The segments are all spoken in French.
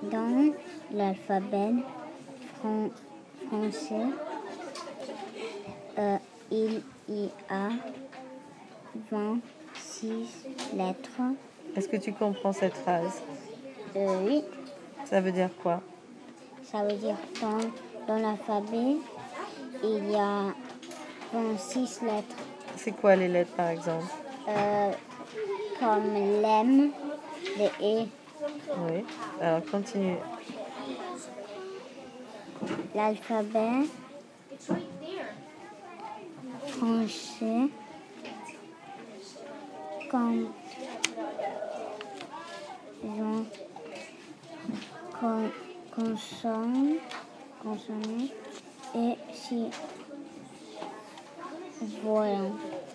Dans l'alphabet français, il y a 26 lettres. Est-ce que tu comprends cette phrase? Oui, Ça veut dire quoi? ça veut dire dans l'alphabet, il y a 26 lettres. C'est quoi les lettres par exemple? Comme l'M, le E. Oui. Alors continue. L'alphabet français consonne et si voyons.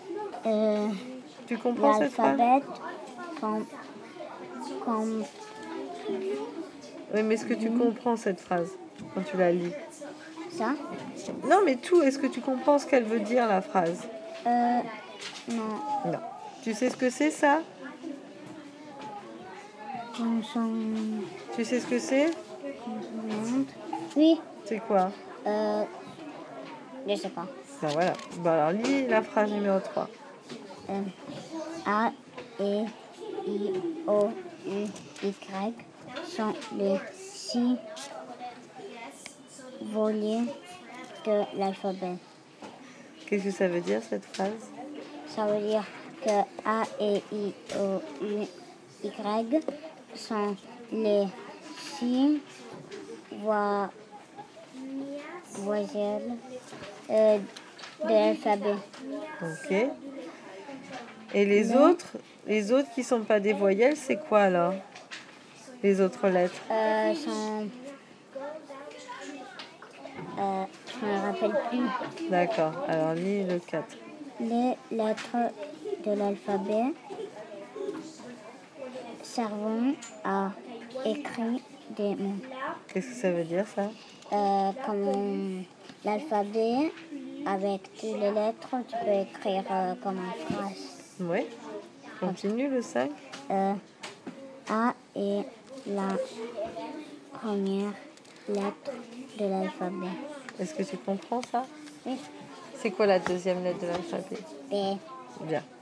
Tu comprends cette phrase? L'alphabet comme Oui, mais est-ce que tu comprends cette phrase quand tu la lis? ça. Non, mais tout, est-ce que tu comprends ce qu'elle veut dire, la phrase? Non. Non. Tu sais ce que c'est, ça? Consonne. Tu sais ce que c'est? Consonne. Oui. C'est quoi? Je sais pas. Ben voilà. Bon, alors lis la phrase numéro 3. A, E, I, O, U, Y sont les 6 volets de l'alphabet. Qu'est-ce que ça veut dire, cette phrase? Ça veut dire que A, E, I, O, U, Y sont les 6 voyelles de l'alphabet. Ok. Et les autres qui sont pas des voyelles, c'est quoi alors? Les autres lettres? Sont... je me rappelle plus. D'accord. Alors lis le 4. Les lettres de l'alphabet servent à écrire des mots. Qu'est-ce que ça veut dire, ça? Comme l'alphabet, avec toutes les lettres, tu peux écrire comme une phrase. Oui. Continue le 5. A est la première lettre de l'alphabet. Est-ce que tu comprends ça? Oui. C'est quoi la deuxième lettre de l'alphabet? B. Bien.